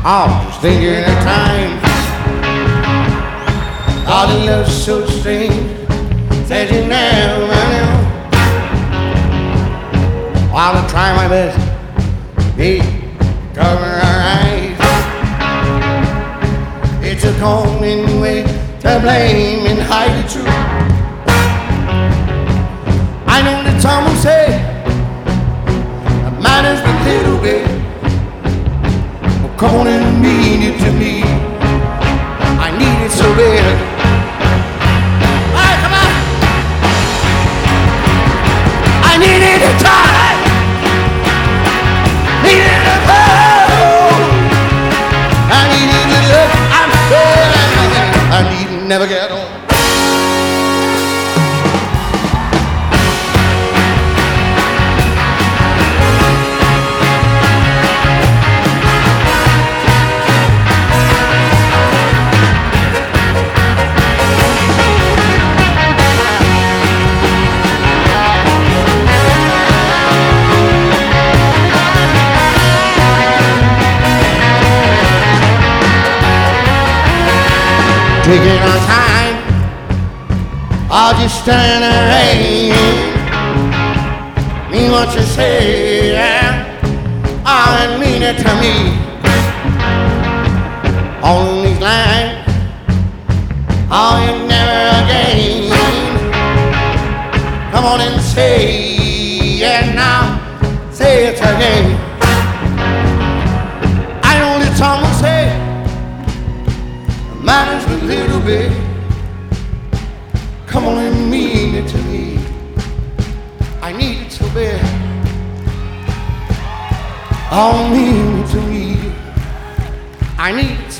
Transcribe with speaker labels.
Speaker 1: I was thinking at time. All the love so strange that you never knew. I'll try my best, be cover our eyes. It's a common way to blame and hide the truth. I know that some will say that matters a little bit. Well, come on and mean it to me. I need it so bad. Alright, come on. I needed a time. Needed a home. I needed to look. I'm sad. I need to never get on. Taking our time, I'll just stand there hanging. Mean what you say, yeah, I mean it to me. On these lines, oh, you never again. Come on and say, yeah, now, say it again. I know that some will say matters a little bit. Come on and mean it to me. I need it so bad. Oh, mean it to me. I need it